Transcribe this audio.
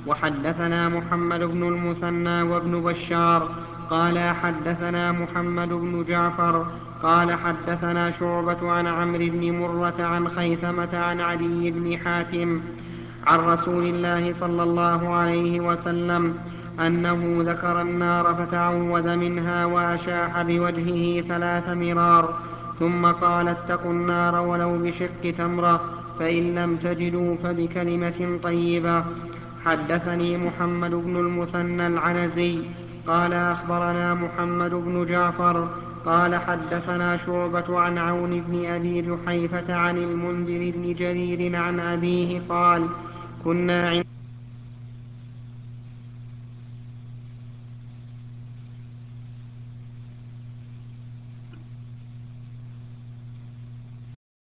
وحدثنا محمد بن المثنى وابن بشار قال حدثنا محمد بن جعفر قال حدثنا شعبة عن عمرو بن مرة عن خيثمة عن علي بن حاتم عن رسول الله صلى الله عليه وسلم أنه ذكر النار فتعوذ منها وأشاح بوجهه 3 مرار ثم قال اتقوا النار ولو بشق تمرة فإن لم تجدوا فبكلمة طيبة. حدثني محمد بن المثنى العنزي قال أخبرنا محمد بن جعفر قال حدثنا شعبة عن عون بن أبي جحيفة عن المنذر بن جرير عن أبيه قال كنا عند